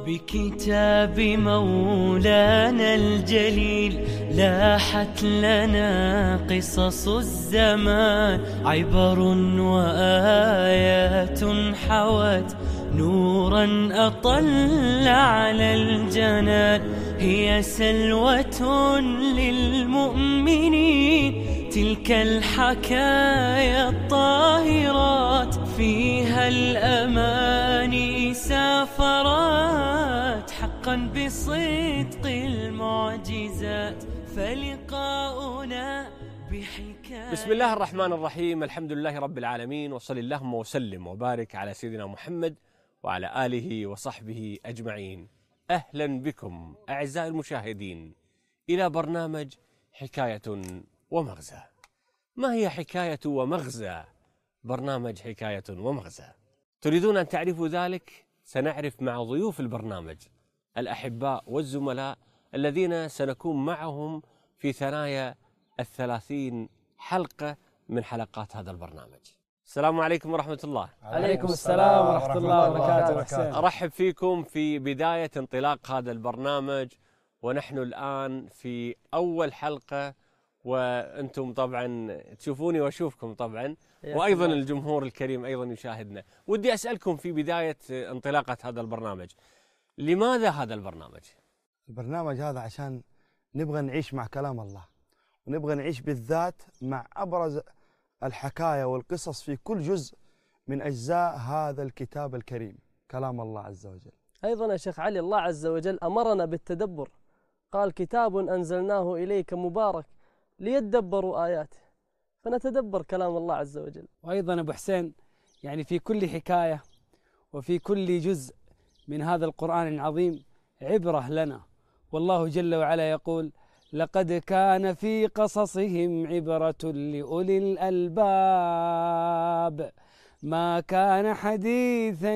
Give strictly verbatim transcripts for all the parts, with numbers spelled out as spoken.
بكتاب مولانا الجليل لاحت لنا قصص الزمان، عبر وآيات حوت نورا أطل على الجنان. هي سلوة للمؤمنين تلك الحكايا الطاهرات، فيها الأماني سافرات حقا بصدق المعجزات. فلقاؤنا بحكاية. بسم الله الرحمن الرحيم، الحمد لله رب العالمين، وصل اللهم وسلم وبارك على سيدنا محمد وعلى آله وصحبه أجمعين. أهلا بكم أعزائي المشاهدين إلى برنامج حكاية ومغزى. ما هي حكاية ومغزى برنامج حكاية ومغزى؟ تريدون أن تعرفوا ذلك؟ سنعرف مع ضيوف البرنامج الأحباء والزملاء الذين سنكون معهم في ثنايا الثلاثين حلقة من حلقات هذا البرنامج. السلام عليكم ورحمة الله. عليكم السلام ورحمة الله وبركاته. أرحب فيكم في بداية انطلاق هذا البرنامج، ونحن الآن في أول حلقة، وأنتم طبعا تشوفوني وأشوفكم طبعا، وأيضا الجمهور الكريم أيضا يشاهدنا. ودي أسألكم في بداية انطلاقة هذا البرنامج، لماذا هذا البرنامج؟ البرنامج هذا عشان نبغى نعيش مع كلام الله، ونبغى نعيش بالذات مع أبرز الحكاية والقصص في كل جزء من أجزاء هذا الكتاب الكريم كلام الله عز وجل. أيضا يا شيخ علي، الله عز وجل أمرنا بالتدبر، قال كتاب أنزلناه إليك مبارك ليدبروا آياته، فنتدبر كلام الله عز وجل. وأيضا أبو حسين، يعني في كل حكاية وفي كل جزء من هذا القرآن العظيم عبرة لنا، والله جل وعلا يقول: لقد كان في قصصهم عبرة لأولي الألباب ما كان حديثا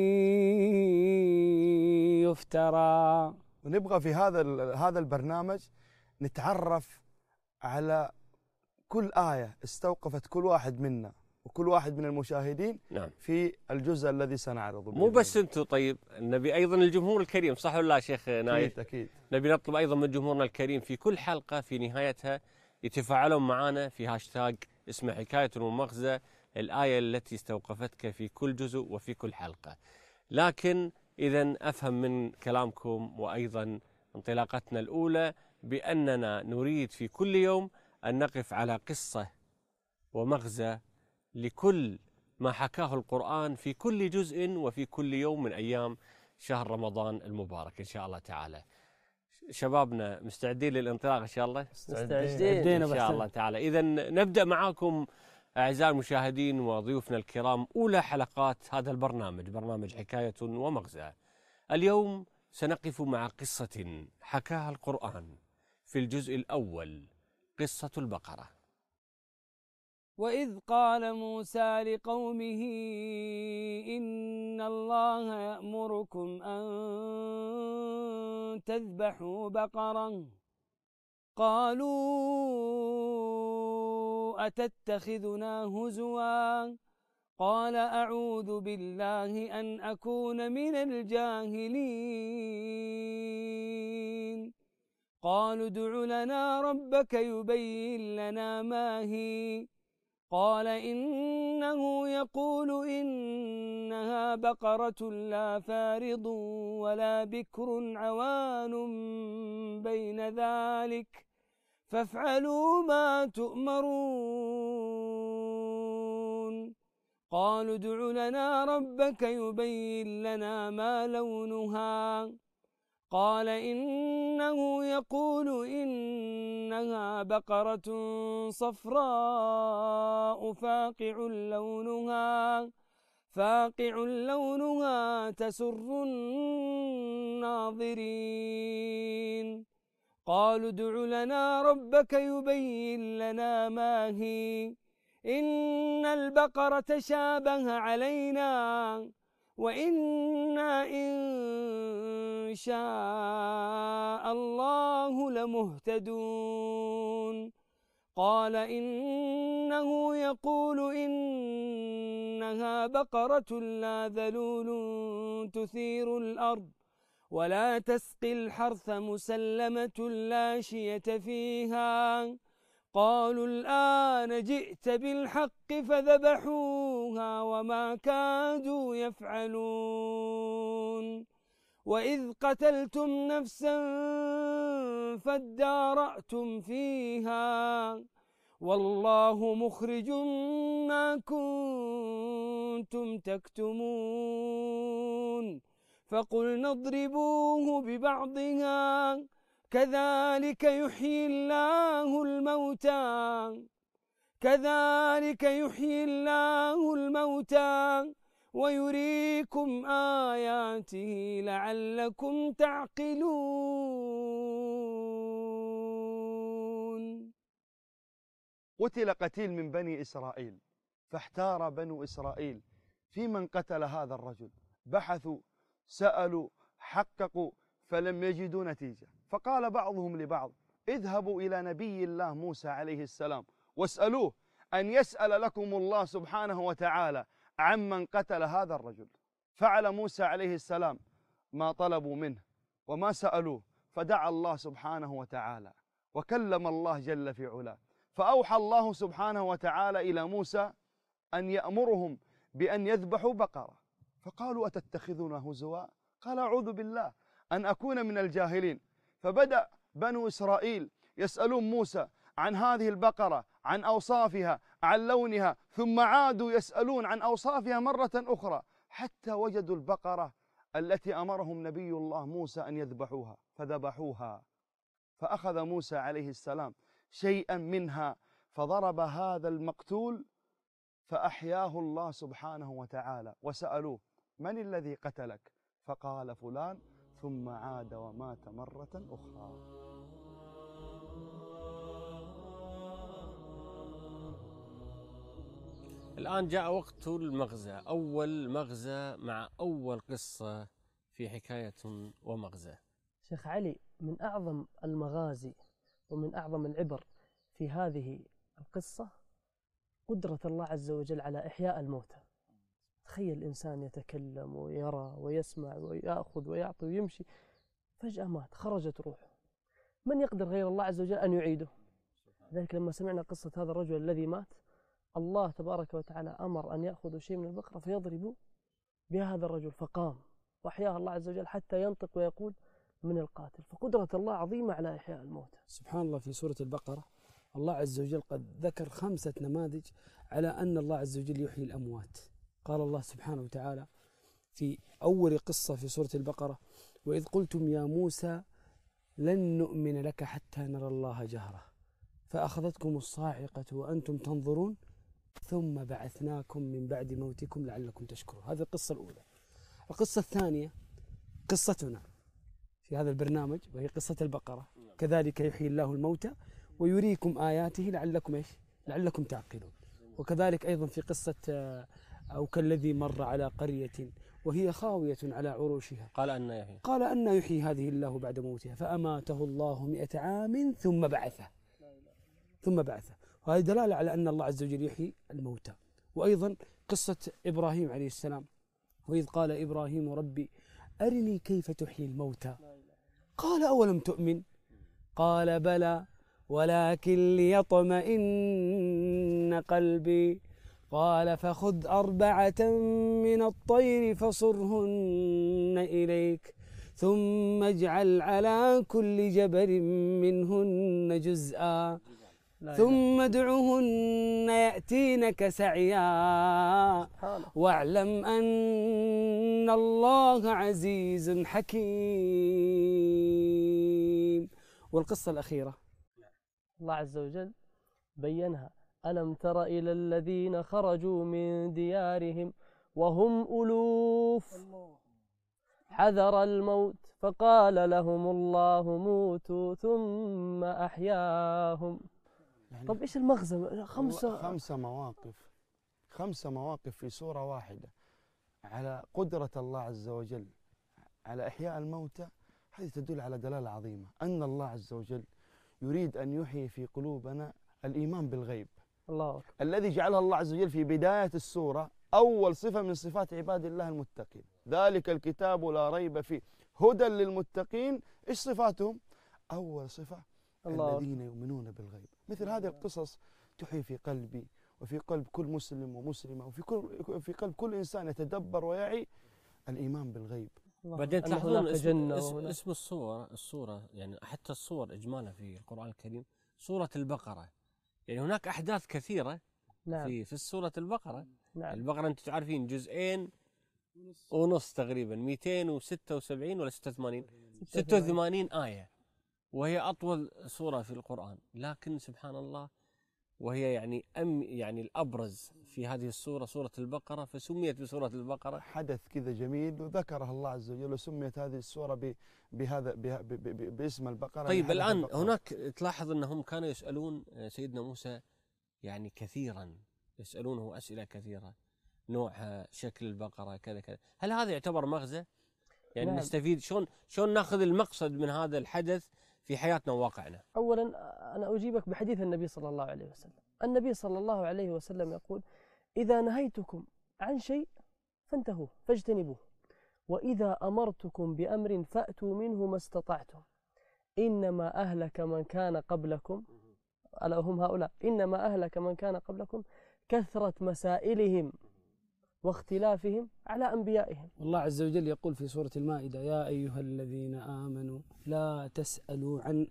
يفترى. ونبغى في هذا هذا البرنامج نتعرف على كل آية استوقفت كل واحد منا وكل واحد من المشاهدين. نعم. في الجزء الذي سنعرضه. مو بس انتم، طيب نبي ايضا الجمهور الكريم، صح ولا لا شيخ نايف؟ اكيد اكيد. نبي نطلب ايضا من جمهورنا الكريم في كل حلقه في نهايتها يتفاعلون معنا في هاشتاج اسمه حكايه ومغزى، الايه التي استوقفتك في كل جزء وفي كل حلقه. لكن اذا افهم من كلامكم وايضا انطلاقتنا الاولى باننا نريد في كل يوم ان نقف على قصه ومغزى لكل ما حكاه القرآن في كل جزء وفي كل يوم من أيام شهر رمضان المبارك إن شاء الله تعالى. شبابنا مستعدين للانطلاق إن شاء الله؟ مستعدين إن شاء الله تعالى. إذا نبدأ معاكم أعزائي المشاهدين وضيوفنا الكرام أولى حلقات هذا البرنامج، برنامج حكاية ومغزى. اليوم سنقف مع قصة حكاها القرآن في الجزء الأول، قصة البقرة. وإذ قال موسى لقومه إن الله يأمركم أن تذبحوا بقرة، قالوا أتتخذنا هزوا، قال أعوذ بالله أن أكون من الجاهلين. قالوا ادع لنا ربك يبين لنا ما هي، قال إنه يقول إنها بقرة لا فارض ولا بكر عوان بين ذلك فافعلوا ما تؤمرون. قالوا ادع لنا ربك يبين لنا ما لونها، قال إنه يقول إنها بقرة صفراء فاقع لونها فاقع لونها تسر الناظرين. قالوا ادع لنا ربك يبين لنا ما هي، إن البقرة شابه علينا وإنا إن شاء الله لمهتدون. قال إنه يقول إنها بقرة لا ذلول تثير الأرض ولا تسقي الحرث مسلمة لا شية فيها قالوا الآن جئت بالحق فذبحوها وما كادوا يفعلون وإذ قتلتم نفسا فادارأتم فيها والله مخرج ما كنتم تكتمون فقلنا اضربوه ببعضها كذلك يحيي الله الموتى كذلك يحيي الله الموتى ويريكم آياته لعلكم تعقلون. قتل قتيل من بني إسرائيل، فاحتار بنو إسرائيل في من قتل هذا الرجل، بحثوا سألوا حققوا فلم يجدوا نتيجة، فقال بعضهم لبعض اذهبوا إلى نبي الله موسى عليه السلام واسألوه أن يسأل لكم الله سبحانه وتعالى عمن قتل هذا الرجل. فعل موسى عليه السلام ما طلبوا منه وما سألوه، فدعا الله سبحانه وتعالى وكلم الله جل في علاه، فأوحى الله سبحانه وتعالى إلى موسى أن يأمرهم بأن يذبحوا بقرة، فقالوا أتتخذنا هزوا؟ قال أعوذ بالله أن أكون من الجاهلين. فبدأ بنو إسرائيل يسألون موسى عن هذه البقرة، عن أوصافها، عن لونها، ثم عادوا يسألون عن أوصافها مرة أخرى حتى وجدوا البقرة التي أمرهم نبي الله موسى أن يذبحوها، فذبحوها. فأخذ موسى عليه السلام شيئا منها فضرب هذا المقتول فأحياه الله سبحانه وتعالى، وسألوه من الذي قتلك؟ فقال فلان، ثم عاد ومات مرة أخرى. الآن جاء وقت المغزى، أول مغزى مع أول قصة في حكاية ومغزى. شيخ علي، من أعظم المغازي ومن أعظم العبر في هذه القصة قدرة الله عز وجل على إحياء الموتى. تخيل الإنسان يتكلم ويرى ويسمع ويأخذ ويعطي ويمشي، فجأة مات، خرجت روحه. من يقدر غير الله عز وجل أن يعيده؟ لذلك لما سمعنا قصة هذا الرجل الذي مات، الله تبارك وتعالى أمر أن يأخذوا شيء من البقرة فيضربوا بهذا الرجل، فقام وأحياه الله عز وجل حتى ينطق ويقول من القاتل. فقدرة الله عظيمة على إحياء الموتى. سبحان الله، في سورة البقرة الله عز وجل قد ذكر خمسة نماذج على أن الله عز وجل يحيي الأموات. قال الله سبحانه وتعالى في أول قصة في سورة البقرة: وإذ قلتم يا موسى لن نؤمن لك حتى نرى الله جهرة فأخذتكم الصاعقة وأنتم تنظرون ثم بعثناكم من بعد موتكم لعلكم تشكرون. هذه القصة الأولى. القصة الثانية قصتنا في هذا البرنامج، وهي قصة البقرة: كذلك يحيي الله الموتى ويريكم آياته لعلكم إيش؟ لعلكم تعقلون. وكذلك أيضا في قصة أو كالذي مر على قرية وهي خاوية على عروشها قال أن يحيي قال أن يحيي هذه الله بعد موتها فأماته الله مئة عام ثم بعثه ثم بعثه وهذه دلالة على أن الله عز وجل يحيي الموتى. وأيضا قصة إبراهيم عليه السلام: وإذ قال إبراهيم ربي أرني كيف تحيي الموتى قال أولم تؤمن قال بلى ولكن ليطمئن قلبي قال فخذ أربعة من الطير فصرهن إليك ثم اجعل على كل جبل منهن جزءا ثم ادعهن يأتينك سعيا واعلم أن الله عزيز حكيم. والقصة الأخيرة الله عز وجل بينها: ألم تر إلى الذين خرجوا من ديارهم وهم ألوف حذر الموت فقال لهم الله موتوا ثم أحياهم. طب إيش المغزى؟ خمسة خمسة مواقف خمسة مواقف في سورة واحدة على قدرة الله عز وجل على إحياء الموتى. هذه تدل على دلالة عظيمة أن الله عز وجل يريد أن يحيي في قلوبنا الإيمان بالغيب. الله أكبر. الذي جعلها الله عز وجل في بداية السورة أول صفة من صفات عباد الله المتقين: ذلك الكتاب لا ريب فيه هدى للمتقين. إيش صفاتهم؟ أول صفة الله الذين يؤمنون بالغيب. مثل هذه القصص تحيي في قلبي وفي قلب كل مسلم ومسلمة وفي كل في قلب كل إنسان يتدبر ويعي الإيمان بالغيب. بعدين تلاحظون اسم, اسم, اسم الصورة الصورة يعني حتى الصور إجمالا في القرآن الكريم سورة البقرة، يعني هناك أحداث كثيرة نعم. في في سورة البقرة. نعم. البقرة أنتم تعرفين جزئين ونص تقريبا مئتين وستة وسبعين ولا ستة وثمانين ستة وثمانين آية، وهي أطول سورة في القرآن، لكن سبحان الله وهي يعني أم يعني الأبرز في هذه السورة سورة البقرة، فسميت بسورة البقرة. حدث كذا جميل وذكرها الله عز وجل وسميت هذه السورة بهذا باسم البقرة. طيب الآن البقرة. هناك تلاحظ أنهم كانوا يسألون سيدنا موسى يعني كثيرا، يسألونه أسئلة كثيرة، نوعها، شكل البقرة، كذا كذا. هل هذا يعتبر مغزى؟ يعني نعم. نستفيد شلون شلون ناخذ المقصد من هذا الحدث في حياتنا وواقعنا؟ أولا أنا أجيبك بحديث النبي صلى الله عليه وسلم. النبي صلى الله عليه وسلم يقول: إذا نهيتكم عن شيء فانتهوه فاجتنبوه، وإذا أمرتكم بأمر فأتوا منه ما استطعتم، إنما أهلك من كان قبلكم، ألا هم هؤلاء، إنما أهلك من كان قبلكم كثرة مسائلهم واختلافهم على أنبيائهم. والله عز وجل يقول في سورة المائدة: يا أيها الذين آمنوا لا تسألوا عن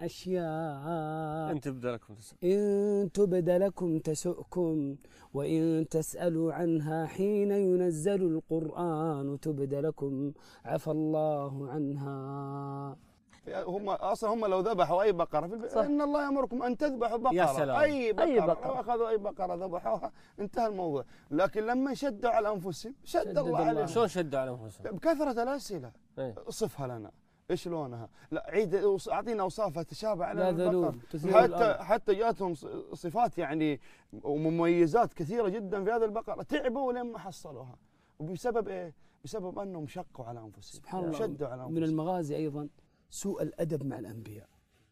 أشياء إن تبد لكم تسؤ إن تبد لكم تسؤكم وإن تسألوا عنها حين ينزل القرآن تبد لكم عفى الله عنها. هم اصلا هم لو ذبحوا اي بقره في البيت ان الله يامركم ان تذبحوا بقره، يا سلام. اي بقره, أي بقرة. اخذوا اي بقره ذبحوها انتهى الموضوع. لكن لما شدوا على انفسهم شد, شد الله عليهم. شلون شدوا على انفسهم؟ بكثره الاسئله. ايه؟ صفها لنا، ايش لونها؟ لا عيد، اعطينا اوصافها تشابه على البقره. حتى حتى جاتهم صفات يعني ومميزات كثيره جدا في هذه البقره، تعبوا لما حصلوها. وبسبب ايه؟ بسبب انهم شقوا على انفسهم. سبحان الله. شدوا على انفسهم. من المغازي ايضا سوء الأدب مع الأنبياء.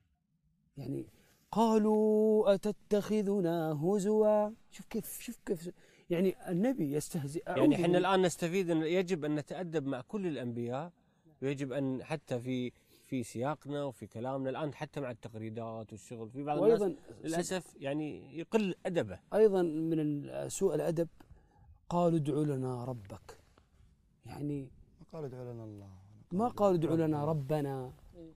يعني قالوا أتتخذنا هزوا. شوف كيف شوف كيف يعني النبي يستهزئ. يعني احنا الآن نستفيد أن يجب أن نتأدب مع كل الأنبياء، ويجب أن حتى في في سياقنا وفي كلامنا الآن حتى مع التغريدات والشغل في بعض الناس للأسف يعني يقل أدبه. أيضا من سوء الأدب قالوا ادعوا لنا ربك. يعني قالوا ادعوا لنا الله، ما قالوا ادعوا لنا ربنا،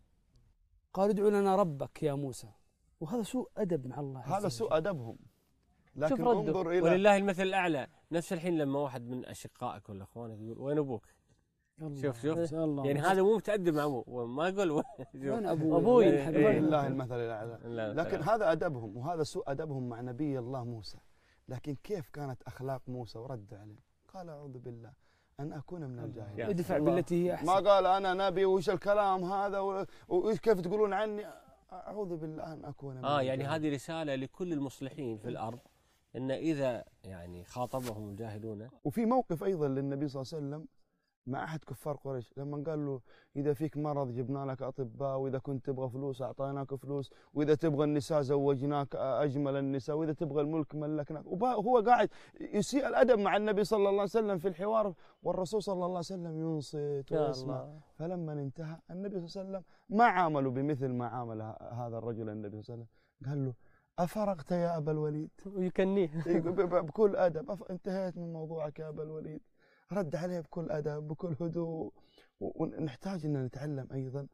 قالوا ادعوا لنا ربك يا موسى، وهذا سوء أدب مع الله. هذا سوء أدبهم. لكن انظر إلى ولله المثل الأعلى. نفس الحين لما واحد من أشقائك ولا أخوانك يقول وين أبوك؟ شوف شوف الله. يعني هذا مو متأدب مع أبوه، ما يقول وين أبوي؟ أبوي لله المثل الأعلى. لكن هذا أدبهم، وهذا سوء أدبهم مع نبي الله موسى. لكن كيف كانت أخلاق موسى ورد عليه؟ قال أعوذ بالله أن أكون من الجاهلين. ادفع بالتي هي أحسن. ما قال أنا نبي وش الكلام هذا وإيش كيف تقولون عني؟ أعوذ بالله أن أكون من آه الجاهلين. يعني هذه رسالة لكل المصلحين في الأرض، إن إذا يعني خاطبهم الجاهلون. وفي موقف أيضا للنبي صلى الله عليه وسلم مع أحد كفار قريش لما قال له إذا فيك مرض جبنا لك أطباء، وإذا كنت تبغى فلوس أعطيناك فلوس، وإذا تبغى النساء زوجناك أجمل النساء، وإذا تبغى الملك ملكناك. وهو قاعد يسيء الأدب مع النبي صلى الله عليه وسلم في الحوار، والرسول صلى الله عليه وسلم ينصت ويسمع. فلما انتهى النبي صلى الله عليه وسلم ما عاملوا بمثل ما عامل هذا الرجل النبي صلى الله عليه وسلم. قال له أفرغت يا أبا الوليد؟ ويكنيه بكل أدب. انتهيت من موضوعك يا أبا الوليد. رد عليه بكل أدب بكل هدوء. ونحتاج أن نتعلم أيضا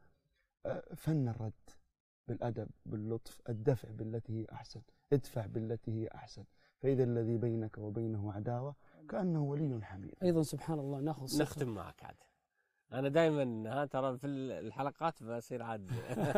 فن الرد بالأدب باللطف، الدفع بالتي هي أحسن، ادفع بالتي هي أحسن، فإذا الذي بينك وبينه عداوة كأنه ولي حميد. أيضا سبحان الله ناخذ نختم معك عاد. أنا دائما ها ترى في الحلقات بصير عاد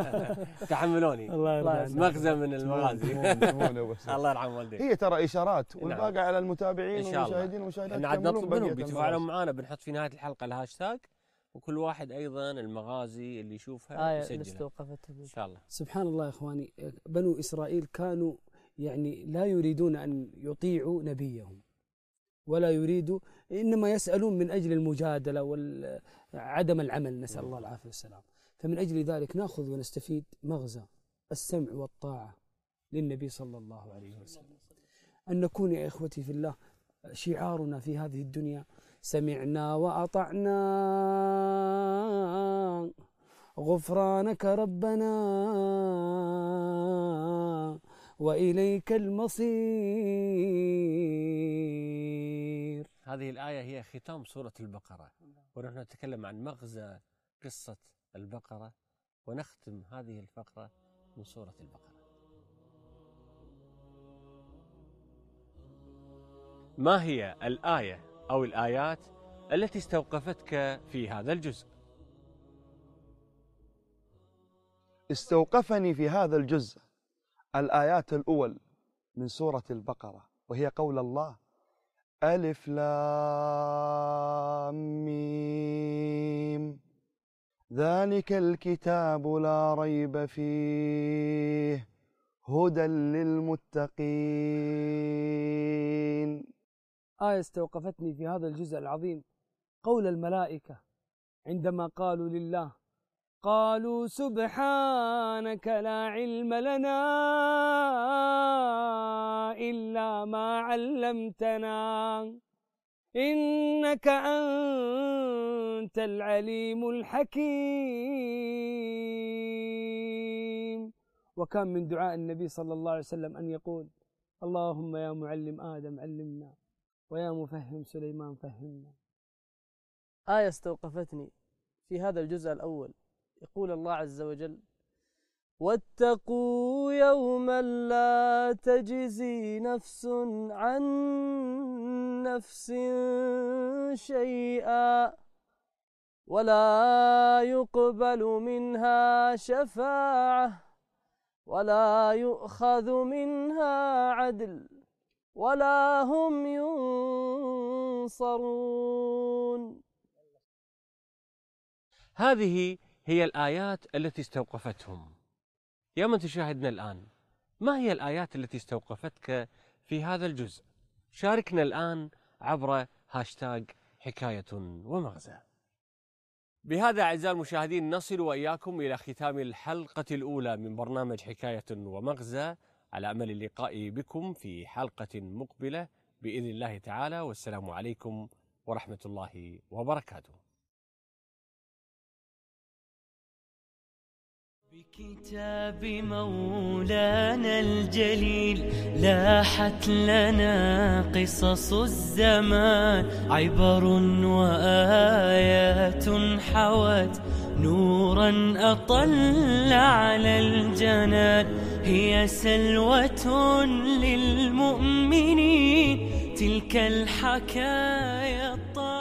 تحملوني. الله مغزى من المغازي. الله يرحم والديك. هي ترى إشارات والباقي على المتابعين والمشاهدين والمشاهدات. احنا عاد نطلب منهم بيتفاعلوا معنا، بنحط في نهاية الحلقة الهاشتاج، وكل واحد أيضا المغازي اللي يشوفها يسجلها إن شاء الله. سبحان الله يا إخواني، بنو إسرائيل كانوا يعني لا يريدون أن يطيعوا نبيهم ولا يريدوا، إنما يسألون من أجل المجادلة وعدم العمل، نسأل الله العافية والسلام. فمن أجل ذلك نأخذ ونستفيد مغزى السمع والطاعة للنبي صلى الله عليه وسلم، أن نكون يا إخوتي في الله شعارنا في هذه الدنيا سمعنا وأطعنا غفرانك ربنا وإليك المصير. هذه الآية هي ختام سورة البقرة، ونحن نتكلم عن مغزى قصة البقرة، ونختم هذه الفقرة من سورة البقرة. ما هي الآية أو الآيات التي استوقفتك في هذا الجزء؟ استوقفني في هذا الجزء الآيات الأول من سورة البقرة، وهي قول الله: ألف لام ميم ذلك الكتاب لا ريب فيه هدى للمتقين. آية استوقفتني في هذا الجزء العظيم قول الملائكة عندما قالوا لله: قالوا سبحانك لا علم لنا إلا ما علمتنا إنك أنت العليم الحكيم. وكان من دعاء النبي صلى الله عليه وسلم أن يقول: اللهم يا معلم آدم علمنا ويا مفهم سليمان فهمنا. آية استوقفتني في هذا الجزء الأول يقول الله عز وجل: واتقوا يوما لا تجزي نفس عن نفس شيئا ولا يقبل منها شفاعة ولا يؤخذ منها عدل ولا هم ينصرون. هذه هي الآيات التي استوقفتهم. يا من تشاهدنا الآن، ما هي الآيات التي استوقفتك في هذا الجزء؟ شاركنا الآن عبر هاشتاج حكاية ومغزى. بهذا أعزائي المشاهدين نصل وإياكم إلى ختام الحلقة الأولى من برنامج حكاية ومغزى، على أمل اللقاء بكم في حلقة مقبلة بإذن الله تعالى، والسلام عليكم ورحمة الله وبركاته. بكتاب مولانا الجليل لاحت لنا قصص الزمان، عبر وآيات حوت نورا أطل على الجنان، هي سلوة للمؤمنين تلك الحكايا الطاهرة.